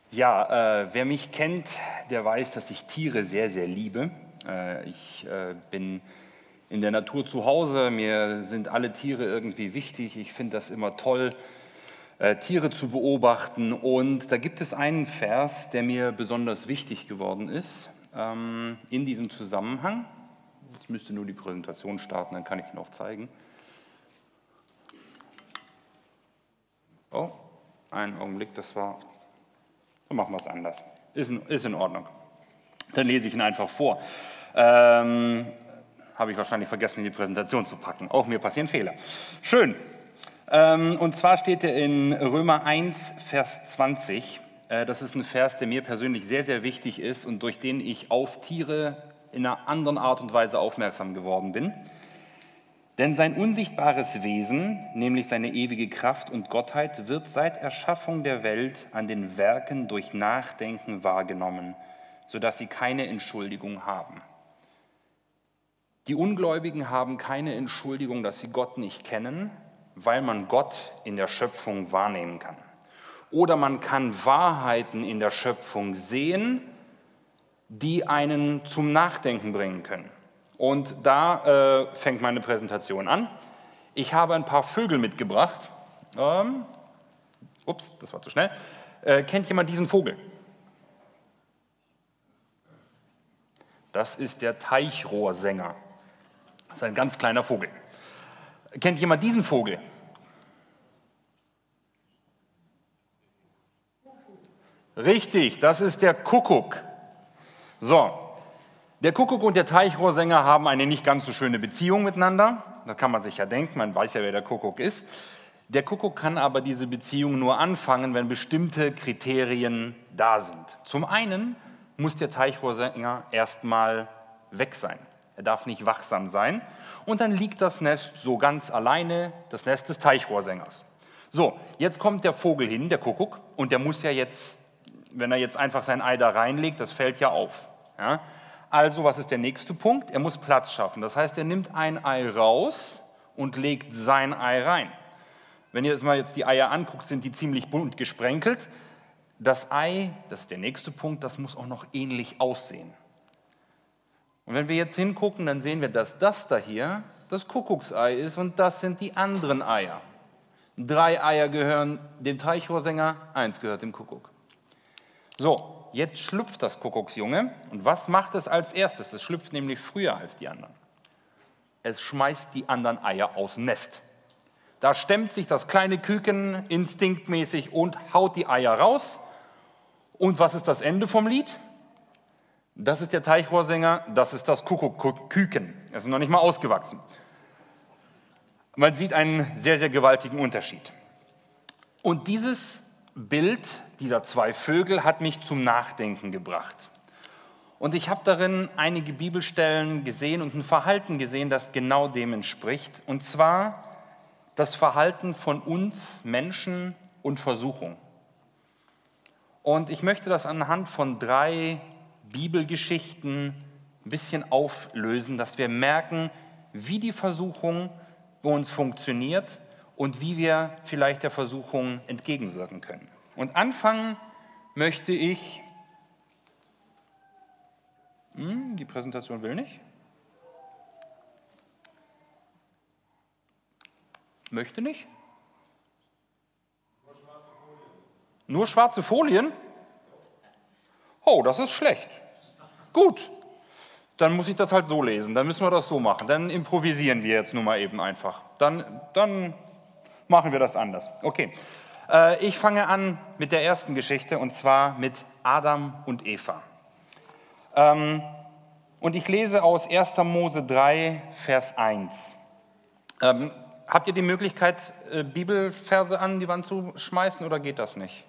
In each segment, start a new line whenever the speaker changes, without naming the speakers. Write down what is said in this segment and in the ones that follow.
Ja, wer mich kennt, der weiß, dass ich Tiere sehr, sehr liebe. Ich bin in der Natur zu Hause, mir sind alle Tiere irgendwie wichtig. Ich finde das immer toll, Tiere zu beobachten. Und da gibt es einen Vers, der mir besonders wichtig geworden ist in diesem Zusammenhang. Jetzt müsste nur die Präsentation starten, dann kann ich ihn auch zeigen. Oh, einen Augenblick, dann machen wir es anders. Ist in Ordnung. Dann lese ich ihn einfach vor. Habe ich wahrscheinlich vergessen, in die Präsentation zu packen. Auch mir passieren Fehler. Schön. Und zwar steht er in Römer 1, Vers 20. Das ist ein Vers, der mir persönlich sehr, sehr wichtig ist und durch den ich auf Tiere in einer anderen Art und Weise aufmerksam geworden bin. Denn sein unsichtbares Wesen, nämlich seine ewige Kraft und Gottheit, wird seit Erschaffung der Welt an den Werken durch Nachdenken wahrgenommen, sodass sie keine Entschuldigung haben. Die Ungläubigen haben keine Entschuldigung, dass sie Gott nicht kennen, weil man Gott in der Schöpfung wahrnehmen kann. Oder man kann Wahrheiten in der Schöpfung sehen, die einen zum Nachdenken bringen können. Und da fängt meine Präsentation an. Ich habe ein paar Vögel mitgebracht. Ups, das war zu schnell. Kennt jemand diesen Vogel? Das ist der Teichrohrsänger. Das ist ein ganz kleiner Vogel. Kennt jemand diesen Vogel? Richtig, das ist der Kuckuck. So. Der Kuckuck und der Teichrohrsänger haben eine nicht ganz so schöne Beziehung miteinander. Da kann man sich ja denken, man weiß ja, wer der Kuckuck ist. Der Kuckuck kann aber diese Beziehung nur anfangen, wenn bestimmte Kriterien da sind. Zum einen muss der Teichrohrsänger erstmal weg sein. Er darf nicht wachsam sein. Und dann liegt das Nest so ganz alleine, das Nest des Teichrohrsängers. So, jetzt kommt der Vogel hin, der Kuckuck, und der muss ja jetzt, wenn er jetzt einfach sein Ei da reinlegt, das fällt ja auf. Ja? Also, was ist der nächste Punkt? Er muss Platz schaffen. Das heißt, er nimmt ein Ei raus und legt sein Ei rein. Wenn ihr jetzt die Eier anguckt, sind die ziemlich bunt gesprenkelt. Das Ei, das ist der nächste Punkt, das muss auch noch ähnlich aussehen. Und wenn wir jetzt hingucken, dann sehen wir, dass das da hier das Kuckucksei ist und das sind die anderen Eier. 3 Eier gehören dem Teichrohrsänger, 1 gehört dem Kuckuck. So. Jetzt schlüpft das Kuckucksjunge. Und was macht es als erstes? Es schlüpft nämlich früher als die anderen. Es schmeißt die anderen Eier aus dem Nest. Da stemmt sich das kleine Küken instinktmäßig und haut die Eier raus. Und was ist das Ende vom Lied? Das ist der Teichrohrsänger, das ist das Kuckuck-Küken. Es ist noch nicht mal ausgewachsen. Man sieht einen sehr, sehr gewaltigen Unterschied. Und dieses Bild dieser 2 Vögel hat mich zum Nachdenken gebracht. Und ich habe darin einige Bibelstellen gesehen und ein Verhalten gesehen, das genau dem entspricht. Und zwar das Verhalten von uns Menschen und Versuchung. Und ich möchte das anhand von 3 Bibelgeschichten ein bisschen auflösen, dass wir merken, wie die Versuchung bei uns funktioniert und wie wir vielleicht der Versuchung entgegenwirken können. Und anfangen möchte ich, die Präsentation will nicht, möchte nicht, nur schwarze Folien? Oh, das ist schlecht. Gut, dann muss ich das halt so lesen, dann müssen wir das so machen, dann improvisieren wir jetzt nur mal eben einfach, dann machen wir das anders. Okay. Ich fange an mit der ersten Geschichte, und zwar mit Adam und Eva. Und ich lese aus 1. Mose 3, Vers 1. Habt ihr die Möglichkeit, Bibelverse an die Wand zu schmeißen, oder geht das nicht?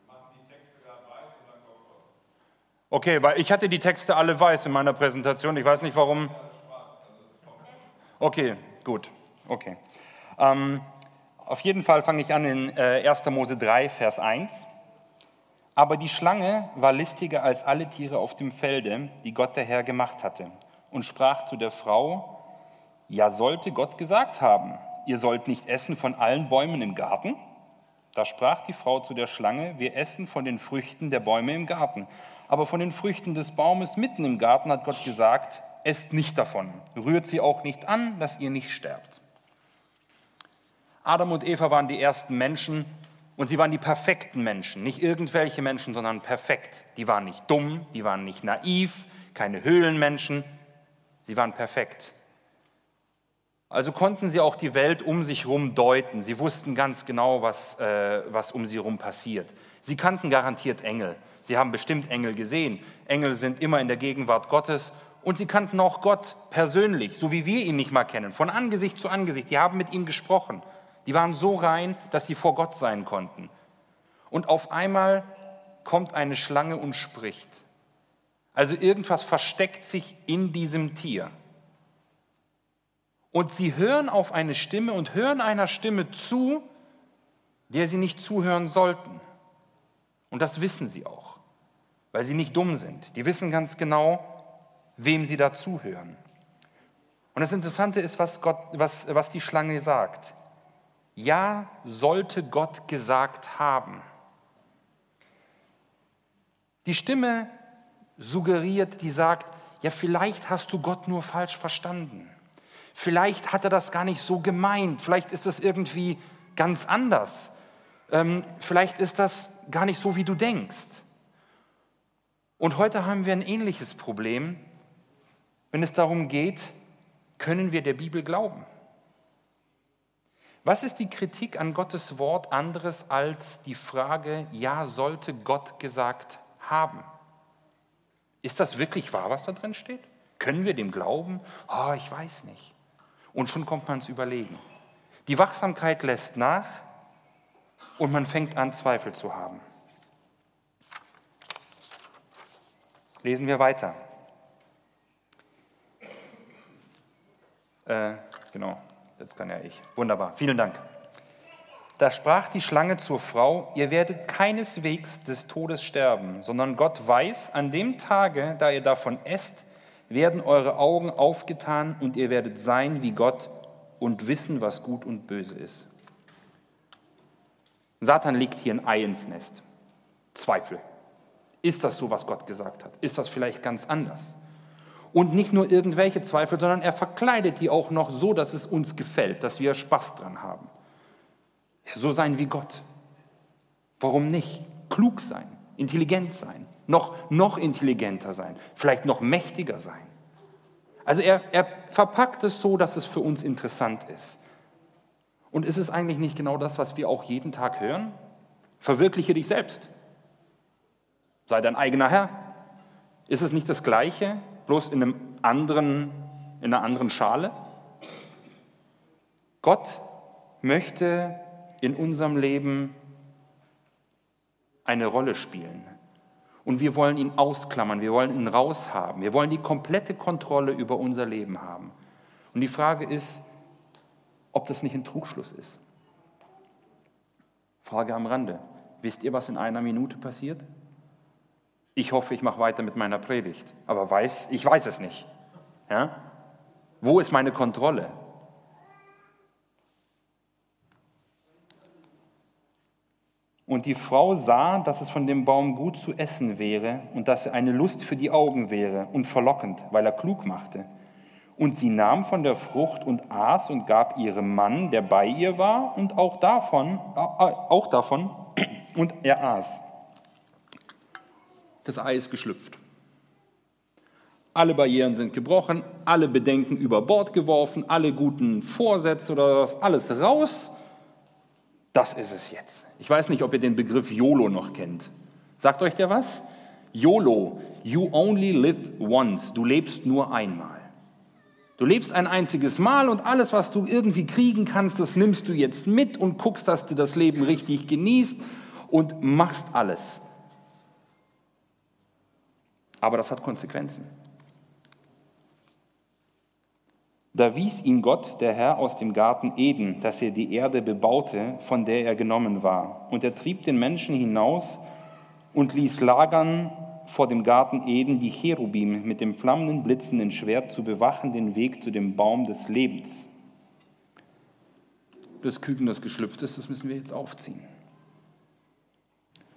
Okay, weil ich hatte die Texte alle weiß in meiner Präsentation. Ich weiß nicht, warum. Okay, gut. Okay. Auf jeden Fall fange ich an in 1. Mose 3, Vers 1. Aber die Schlange war listiger als alle Tiere auf dem Felde, die Gott der Herr gemacht hatte, und sprach zu der Frau: Ja, sollte Gott gesagt haben, ihr sollt nicht essen von allen Bäumen im Garten? Da sprach die Frau zu der Schlange: Wir essen von den Früchten der Bäume im Garten. Aber von den Früchten des Baumes mitten im Garten hat Gott gesagt: Esst nicht davon, rührt sie auch nicht an, dass ihr nicht sterbt. Adam und Eva waren die ersten Menschen und sie waren die perfekten Menschen. Nicht irgendwelche Menschen, sondern perfekt. Die waren nicht dumm, die waren nicht naiv, keine Höhlenmenschen. Sie waren perfekt. Also konnten sie auch die Welt um sich herum deuten. Sie wussten ganz genau, was um sie herum passiert. Sie kannten garantiert Engel. Sie haben bestimmt Engel gesehen. Engel sind immer in der Gegenwart Gottes. Und sie kannten auch Gott persönlich, so wie wir ihn nicht mal kennen, von Angesicht zu Angesicht. Die haben mit ihm gesprochen. Die waren so rein, dass sie vor Gott sein konnten. Und auf einmal kommt eine Schlange und spricht. Also irgendwas versteckt sich in diesem Tier. Und sie hören auf eine Stimme und hören einer Stimme zu, der sie nicht zuhören sollten. Und das wissen sie auch, weil sie nicht dumm sind. Die wissen ganz genau, wem sie da zuhören. Und das Interessante ist, was die Schlange sagt. Ja, sollte Gott gesagt haben. Die Stimme suggeriert, die sagt, ja, vielleicht hast du Gott nur falsch verstanden. Vielleicht hat er das gar nicht so gemeint. Vielleicht ist es irgendwie ganz anders. Vielleicht ist das gar nicht so, wie du denkst. Und heute haben wir ein ähnliches Problem, wenn es darum geht, können wir der Bibel glauben? Was ist die Kritik an Gottes Wort anderes als die Frage, ja, sollte Gott gesagt haben? Ist das wirklich wahr, was da drin steht? Können wir dem glauben? Oh, ich weiß nicht. Und schon kommt man ins Überlegen. Die Wachsamkeit lässt nach und man fängt an, Zweifel zu haben. Lesen wir weiter. Genau, jetzt kann ja ich. Wunderbar, vielen Dank. Da sprach die Schlange zur Frau: Ihr werdet keineswegs des Todes sterben, sondern Gott weiß, an dem Tage, da ihr davon esst, werden eure Augen aufgetan und ihr werdet sein wie Gott und wissen, was gut und böse ist. Satan legt hier ein Ei ins Nest. Zweifel. Ist das so, was Gott gesagt hat? Ist das vielleicht ganz anders? Und nicht nur irgendwelche Zweifel, sondern er verkleidet die auch noch so, dass es uns gefällt, dass wir Spaß dran haben. So sein wie Gott. Warum nicht? Klug sein, intelligent sein, noch intelligenter sein, vielleicht noch mächtiger sein. Also er verpackt es so, dass es für uns interessant ist. Und ist es eigentlich nicht genau das, was wir auch jeden Tag hören? Verwirkliche dich selbst. Sei dein eigener Herr. Ist es nicht das Gleiche, bloß in einer anderen Schale? Gott möchte in unserem Leben eine Rolle spielen. Und wir wollen ihn ausklammern, wir wollen ihn raushaben, wir wollen die komplette Kontrolle über unser Leben haben. Und die Frage ist, ob das nicht ein Trugschluss ist. Frage am Rande. Wisst ihr, was in einer Minute passiert? Ich hoffe, ich mache weiter mit meiner Predigt, aber ich weiß es nicht. Ja? Wo ist meine Kontrolle? Und die Frau sah, dass es von dem Baum gut zu essen wäre und dass er eine Lust für die Augen wäre und verlockend, weil er klug machte. Und sie nahm von der Frucht und aß und gab ihrem Mann, der bei ihr war, und auch davon, und er aß. Das Ei ist geschlüpft. Alle Barrieren sind gebrochen, alle Bedenken über Bord geworfen, alle guten Vorsätze oder was, alles raus. Das ist es jetzt. Ich weiß nicht, ob ihr den Begriff YOLO noch kennt. Sagt euch der was? YOLO, you only live once. Du lebst nur einmal. Du lebst ein einziges Mal und alles, was du irgendwie kriegen kannst, das nimmst du jetzt mit und guckst, dass du das Leben richtig genießt und machst alles. Aber das hat Konsequenzen. Da wies ihn Gott, der Herr, aus dem Garten Eden, dass er die Erde bebaute, von der er genommen war. Und er trieb den Menschen hinaus und ließ lagern vor dem Garten Eden die Cherubim mit dem flammenden, blitzenden Schwert zu bewachen den Weg zu dem Baum des Lebens. Das Küken, das geschlüpft ist, das müssen wir jetzt aufziehen.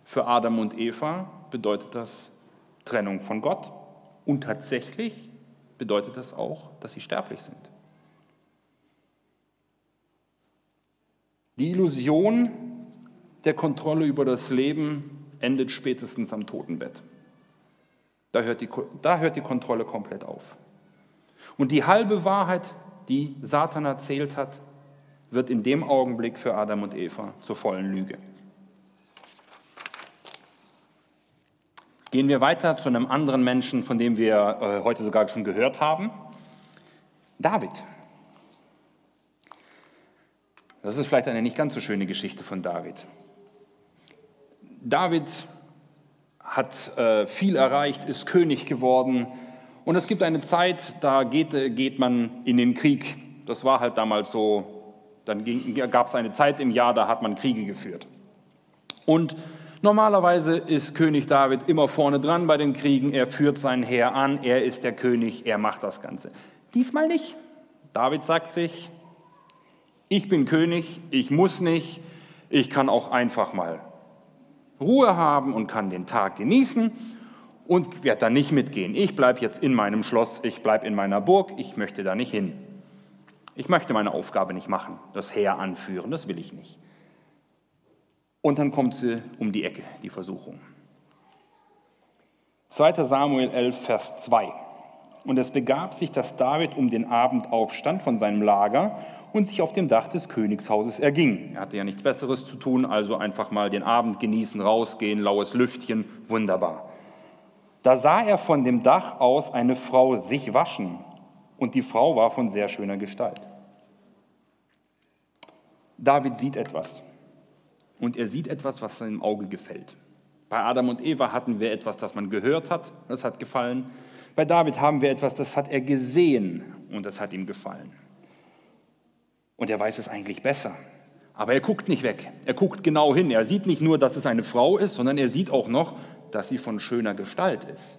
Für Adam und Eva bedeutet das Trennung von Gott und tatsächlich bedeutet das auch, dass sie sterblich sind. Die Illusion der Kontrolle über das Leben endet spätestens am Totenbett. Da hört die Kontrolle komplett auf. Und die halbe Wahrheit, die Satan erzählt hat, wird in dem Augenblick für Adam und Eva zur vollen Lüge. Gehen wir weiter zu einem anderen Menschen, von dem wir heute sogar schon gehört haben. David. Das ist vielleicht eine nicht ganz so schöne Geschichte von David. David hat viel erreicht, ist König geworden. Und es gibt eine Zeit, da geht man in den Krieg. Das war halt damals so. Dann gab es eine Zeit im Jahr, da hat man Kriege geführt. Und normalerweise ist König David immer vorne dran bei den Kriegen. Er führt sein Heer an, er ist der König, er macht das Ganze. Diesmal nicht. David sagt sich, ich bin König, ich muss nicht, ich kann auch einfach mal Ruhe haben und kann den Tag genießen und werde da nicht mitgehen. Ich bleibe jetzt in meinem Schloss, ich bleibe in meiner Burg, ich möchte da nicht hin. Ich möchte meine Aufgabe nicht machen, das Heer anführen, das will ich nicht. Und dann kommt sie um die Ecke, die Versuchung. 2. Samuel 11, Vers 2. Und es begab sich, dass David um den Abend aufstand von seinem Lager und sich auf dem Dach des Königshauses erging. Er hatte ja nichts Besseres zu tun, also einfach mal den Abend genießen, rausgehen, laues Lüftchen, wunderbar. Da sah er von dem Dach aus eine Frau sich waschen, und die Frau war von sehr schöner Gestalt. David sieht etwas, und er sieht etwas, was seinem Auge gefällt. Bei Adam und Eva hatten wir etwas, das man gehört hat, das hat gefallen. Bei David haben wir etwas, das hat er gesehen, und das hat ihm gefallen. Und er weiß es eigentlich besser. Aber er guckt nicht weg. Er guckt genau hin. Er sieht nicht nur, dass es eine Frau ist, sondern er sieht auch noch, dass sie von schöner Gestalt ist.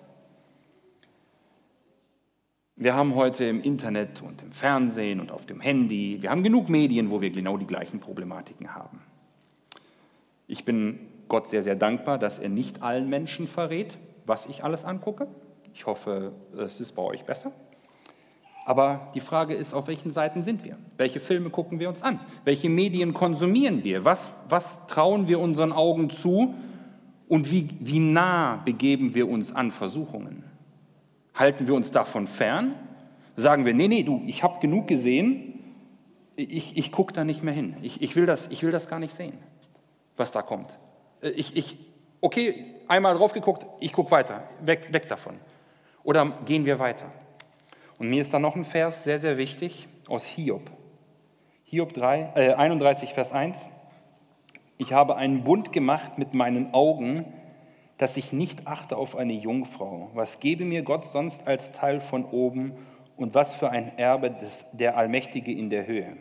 Wir haben heute im Internet und im Fernsehen und auf dem Handy, wir haben genug Medien, wo wir genau die gleichen Problematiken haben. Ich bin Gott sehr, sehr dankbar, dass er nicht allen Menschen verrät, was ich alles angucke. Ich hoffe, es ist bei euch besser. Aber die Frage ist, auf welchen Seiten sind wir? Welche Filme gucken wir uns an? Welche Medien konsumieren wir? Was trauen wir unseren Augen zu? Und wie nah begeben wir uns an Versuchungen? Halten wir uns davon fern? Sagen wir, nee, du, ich habe genug gesehen, ich gucke da nicht mehr hin. Ich will das gar nicht sehen, was da kommt. Okay, einmal drauf geguckt, ich gucke weiter, weg davon. Oder gehen wir weiter? Und mir ist da noch ein Vers sehr, sehr wichtig aus Hiob. Hiob 31, Vers 1. Ich habe einen Bund gemacht mit meinen Augen, dass ich nicht achte auf eine Jungfrau. Was gebe mir Gott sonst als Teil von oben und was für ein Erbe der Allmächtige in der Höhe?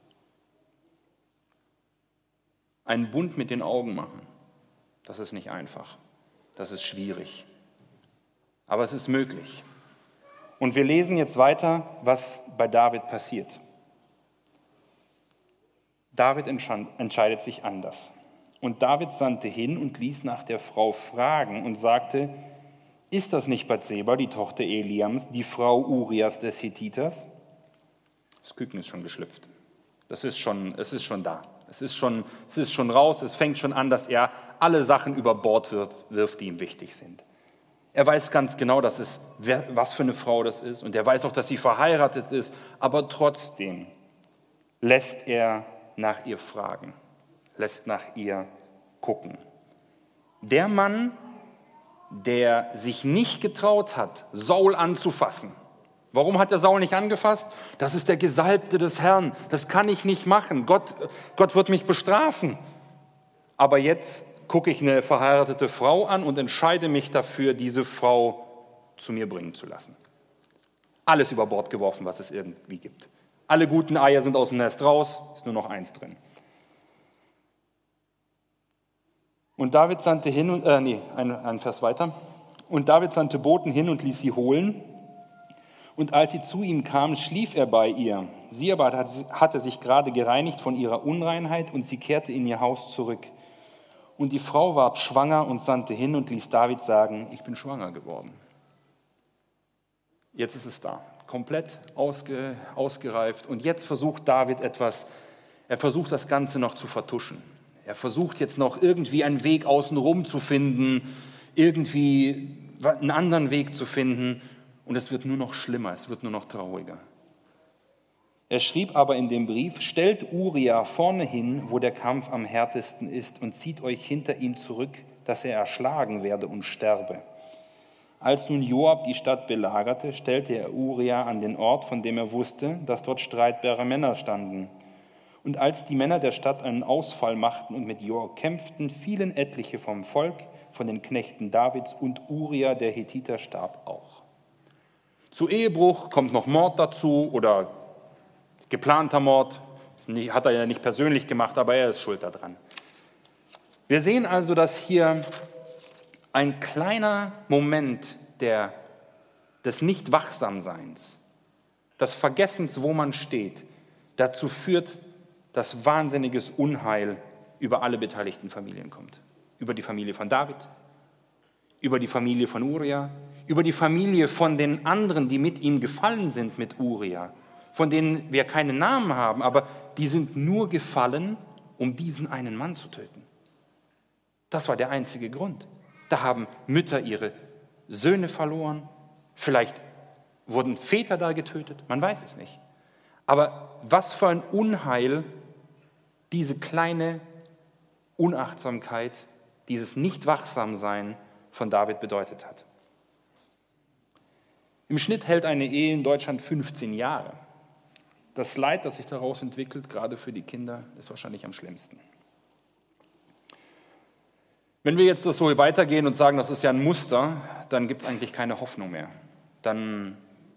Einen Bund mit den Augen machen, das ist nicht einfach. Das ist schwierig. Aber es ist möglich. Und wir lesen jetzt weiter, was bei David passiert. David entscheidet sich anders. Und David sandte hin und ließ nach der Frau fragen und sagte, ist das nicht Bathseba, die Tochter Eliams, die Frau Urias des Hethiters? Das Küken ist schon geschlüpft. Es ist schon da. Es ist schon raus, es fängt schon an, dass er alle Sachen über Bord wirft, die ihm wichtig sind. Er weiß ganz genau, was für eine Frau das ist und er weiß auch, dass sie verheiratet ist, aber trotzdem lässt er nach ihr fragen, lässt nach ihr gucken. Der Mann, der sich nicht getraut hat, Saul anzufassen. Warum hat er Saul nicht angefasst? Das ist der Gesalbte des Herrn, das kann ich nicht machen, Gott wird mich bestrafen. Aber jetzt gucke ich eine verheiratete Frau an und entscheide mich dafür, diese Frau zu mir bringen zu lassen. Alles über Bord geworfen, was es irgendwie gibt. Alle guten Eier sind aus dem Nest raus, ist nur noch eins drin. Und David sandte ein Vers weiter. Und David sandte Boten hin und ließ sie holen. Und als sie zu ihm kamen, schlief er bei ihr. Sie aber hatte sich gerade gereinigt von ihrer Unreinheit und sie kehrte in ihr Haus zurück. Und die Frau ward schwanger und sandte hin und ließ David sagen, ich bin schwanger geworden. Jetzt ist es da, komplett ausgereift. Und jetzt versucht David etwas, er versucht das Ganze noch zu vertuschen. Er versucht jetzt noch irgendwie einen Weg außenrum zu finden, irgendwie einen anderen Weg zu finden. Und es wird nur noch schlimmer, es wird nur noch trauriger. Er schrieb aber in dem Brief, stellt Uria vorne hin, wo der Kampf am härtesten ist, und zieht euch hinter ihm zurück, dass er erschlagen werde und sterbe. Als nun Joab die Stadt belagerte, stellte er Uria an den Ort, von dem er wusste, dass dort streitbare Männer standen. Und als die Männer der Stadt einen Ausfall machten und mit Joab kämpften, fielen etliche vom Volk, von den Knechten Davids, und Uria, der Hethiter, starb auch. Zu Ehebruch kommt noch Mord dazu oder geplanter Mord, hat er ja nicht persönlich gemacht, aber er ist schuld daran. Wir sehen also, dass hier ein kleiner Moment des Nicht-Wachsamseins, des Vergessens, wo man steht, dazu führt, dass wahnsinniges Unheil über alle beteiligten Familien kommt. Über die Familie von David, über die Familie von Uria, über die Familie von den anderen, die mit ihm gefallen sind mit Uria, von denen wir keine Namen haben, aber die sind nur gefallen, um diesen einen Mann zu töten. Das war der einzige Grund. Da haben Mütter ihre Söhne verloren, vielleicht wurden Väter da getötet, man weiß es nicht. Aber was für ein Unheil diese kleine Unachtsamkeit, dieses Nicht-Wachsamsein von David bedeutet hat. Im Schnitt hält eine Ehe in Deutschland 15 Jahre. Das Leid, das sich daraus entwickelt, gerade für die Kinder, ist wahrscheinlich am schlimmsten. Wenn wir jetzt das so weitergehen und sagen, das ist ja ein Muster, dann gibt es eigentlich keine Hoffnung mehr. Dann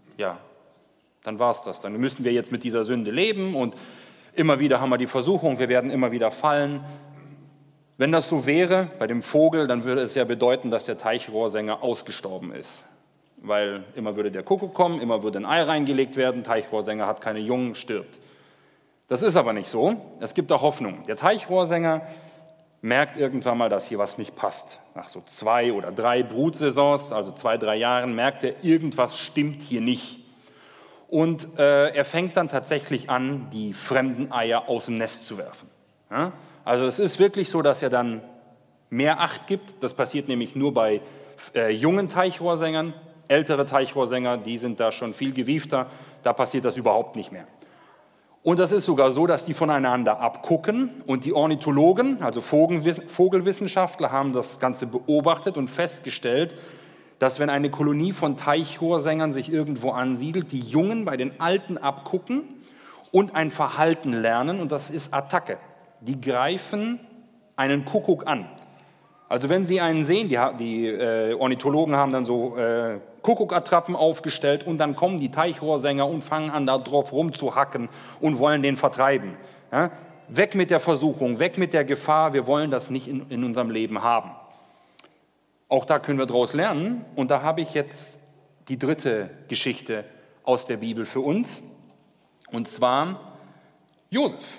war es das. Dann müssen wir jetzt mit dieser Sünde leben und immer wieder haben wir die Versuchung, wir werden immer wieder fallen. Wenn das so wäre bei dem Vogel, dann würde es ja bedeuten, dass der Teichrohrsänger ausgestorben ist. Weil immer würde der Kuckuck kommen, immer würde ein Ei reingelegt werden, Teichrohrsänger hat keine Jungen, stirbt. Das ist aber nicht so. Es gibt auch Hoffnung. Der Teichrohrsänger merkt irgendwann mal, dass hier was nicht passt. Nach so 2 oder 3 Brutsaisons, also 2, 3 Jahren, merkt er, irgendwas stimmt hier nicht. Und er fängt dann tatsächlich an, die fremden Eier aus dem Nest zu werfen. Ja? Also es ist wirklich so, dass er dann mehr Acht gibt. Das passiert nämlich nur bei jungen Teichrohrsängern. Ältere Teichrohrsänger, die sind da schon viel gewiefter, da passiert das überhaupt nicht mehr. Und das ist sogar so, dass die voneinander abgucken und die Ornithologen, also Vogelwissenschaftler, haben das Ganze beobachtet und festgestellt, dass wenn eine Kolonie von Teichrohrsängern sich irgendwo ansiedelt, die Jungen bei den Alten abgucken und ein Verhalten lernen, und das ist Attacke. Die greifen einen Kuckuck an. Also wenn sie einen sehen, die Ornithologen haben dann so Kuckuckattrappen aufgestellt und dann kommen die Teichrohrsänger und fangen an, da drauf rumzuhacken und wollen den vertreiben. Ja? Weg mit der Versuchung, weg mit der Gefahr, wir wollen das nicht in unserem Leben haben. Auch da können wir daraus lernen und da habe ich jetzt die dritte Geschichte aus der Bibel für uns und zwar Josef.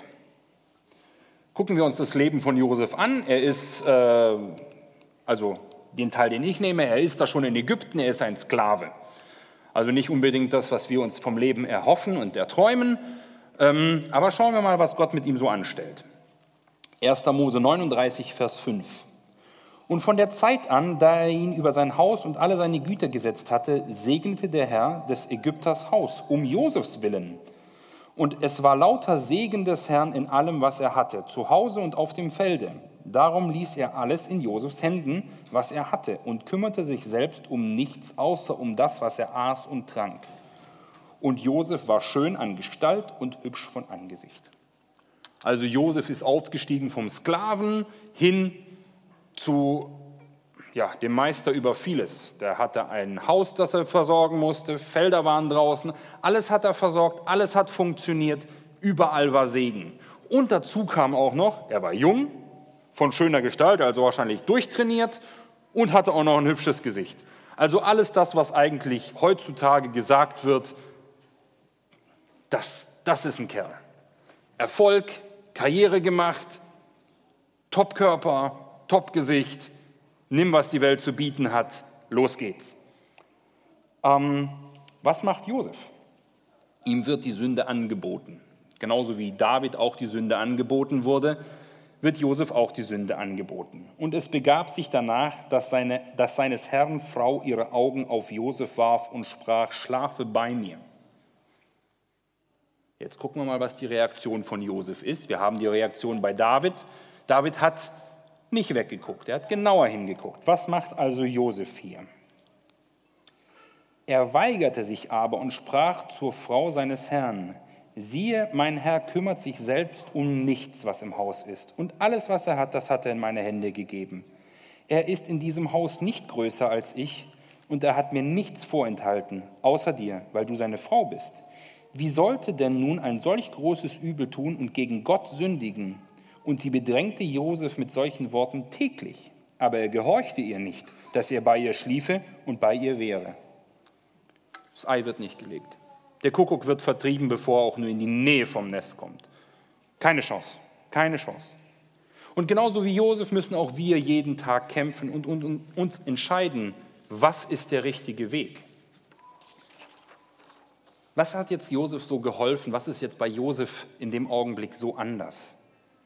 Gucken wir uns das Leben von Josef an. Er ist, also den Teil, den ich nehme, er ist da schon in Ägypten, er ist ein Sklave. Also nicht unbedingt das, was wir uns vom Leben erhoffen und erträumen, aber schauen wir mal, was Gott mit ihm so anstellt. 1. Mose 39, Vers 5. Und von der Zeit an, da er ihn über sein Haus und alle seine Güter gesetzt hatte, segnete der Herr des Ägypters Haus um Josefs willen. Und es war lauter Segen des Herrn in allem, was er hatte, zu Hause und auf dem Felde. Darum ließ er alles in Josefs Händen, was er hatte, und kümmerte sich selbst um nichts, außer um das, was er aß und trank. Und Josef war schön an Gestalt und hübsch von Angesicht. Also Josef ist aufgestiegen vom Sklaven hin zu dem Meister über vieles. Der hatte ein Haus, das er versorgen musste, Felder waren draußen, alles hat er versorgt, alles hat funktioniert, überall war Segen. Und dazu kam auch noch, er war jung, von schöner Gestalt, also wahrscheinlich durchtrainiert und hatte auch noch ein hübsches Gesicht. Also alles das, was eigentlich heutzutage gesagt wird, das ist ein Kerl. Erfolg, Karriere gemacht, Topkörper, Topgesicht, nimm, was die Welt zu bieten hat, los geht's. Was macht Josef? Ihm wird die Sünde angeboten. Genauso wie David auch die Sünde angeboten wurde, wird Josef auch die Sünde angeboten. Und es begab sich danach, dass seines Herrn Frau ihre Augen auf Josef warf und sprach, schlafe bei mir. Jetzt gucken wir mal, was die Reaktion von Josef ist. Wir haben die Reaktion bei David. David hat nicht weggeguckt, er hat genauer hingeguckt. Was macht also Josef hier? Er weigerte sich aber und sprach zur Frau seines Herrn, siehe, mein Herr kümmert sich selbst um nichts, was im Haus ist. Und alles, was er hat, das hat er in meine Hände gegeben. Er ist in diesem Haus nicht größer als ich und er hat mir nichts vorenthalten, außer dir, weil du seine Frau bist. Wie sollte denn nun ein solch großes Übel tun und gegen Gott sündigen? Und sie bedrängte Josef mit solchen Worten täglich. Aber er gehorchte ihr nicht, dass er bei ihr schliefe und bei ihr wäre. Das Ei wird nicht gelegt. Der Kuckuck wird vertrieben, bevor er auch nur in die Nähe vom Nest kommt. Keine Chance, keine Chance. Und genauso wie Josef müssen auch wir jeden Tag kämpfen und uns entscheiden, was ist der richtige Weg. Was hat jetzt Josef so geholfen? Was ist jetzt bei Josef in dem Augenblick so anders?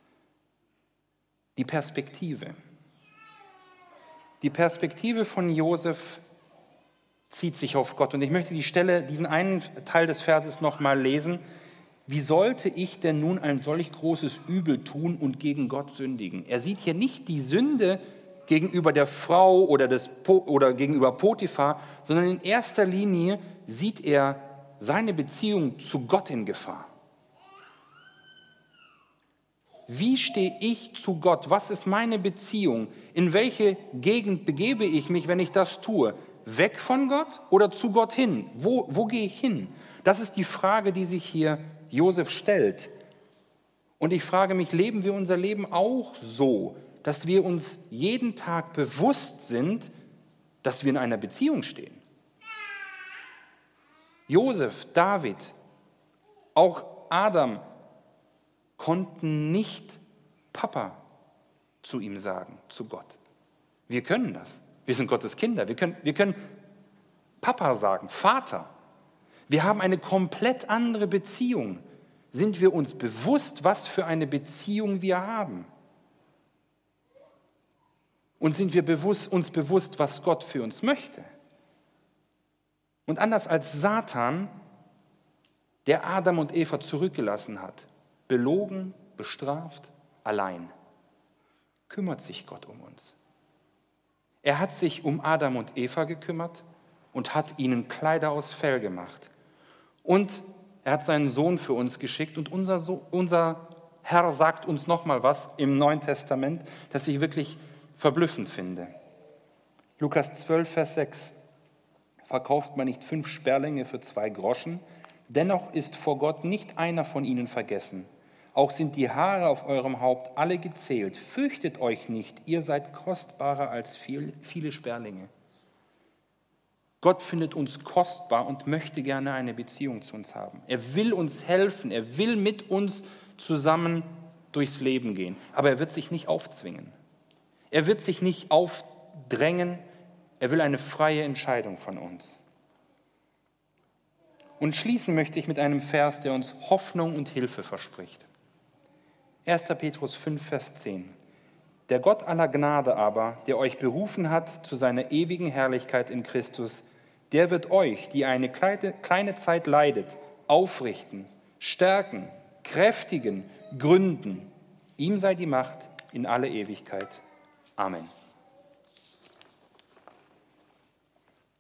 Die Perspektive. Die Perspektive von Josef zieht sich auf Gott. Und ich möchte diesen einen Teil des Verses nochmal lesen. Wie sollte ich denn nun ein solch großes Übel tun und gegen Gott sündigen? Er sieht hier nicht die Sünde gegenüber der Frau oder gegenüber Potiphar, sondern in erster Linie sieht er seine Beziehung zu Gott in Gefahr. Wie stehe ich zu Gott? Was ist meine Beziehung? In welche Gegend begebe ich mich, wenn ich das tue? Weg von Gott oder zu Gott hin? Wo gehe ich hin? Das ist die Frage, die sich hier Josef stellt. Und ich frage mich, leben wir unser Leben auch so, dass wir uns jeden Tag bewusst sind, dass wir in einer Beziehung stehen? Josef, David, auch Adam konnten nicht Papa zu ihm sagen, zu Gott. Wir können das. Wir sind Gottes Kinder. Wir können Papa sagen, Vater. Wir haben eine komplett andere Beziehung. Sind wir uns bewusst, was für eine Beziehung wir haben? Und sind wir uns bewusst, was Gott für uns möchte? Und anders als Satan, der Adam und Eva zurückgelassen hat, belogen, bestraft, allein, kümmert sich Gott um uns. Er hat sich um Adam und Eva gekümmert und hat ihnen Kleider aus Fell gemacht. Und er hat seinen Sohn für uns geschickt und unser Herr sagt uns nochmal was im Neuen Testament, das ich wirklich verblüffend finde. Lukas 12, Vers 6. Verkauft man nicht 5 Sperlinge für 2 Groschen? Dennoch ist vor Gott nicht einer von ihnen vergessen. Auch sind die Haare auf eurem Haupt alle gezählt. Fürchtet euch nicht, ihr seid kostbarer als viele Sperlinge. Gott findet uns kostbar und möchte gerne eine Beziehung zu uns haben. Er will uns helfen, er will mit uns zusammen durchs Leben gehen. Aber er wird sich nicht aufzwingen. Er wird sich nicht aufdrängen. Er will eine freie Entscheidung von uns. Und schließen möchte ich mit einem Vers, der uns Hoffnung und Hilfe verspricht. 1. Petrus 5, Vers 10. Der Gott aller Gnade aber, der euch berufen hat zu seiner ewigen Herrlichkeit in Christus, der wird euch, die eine kleine Zeit leidet, aufrichten, stärken, kräftigen, gründen. Ihm sei die Macht in alle Ewigkeit. Amen.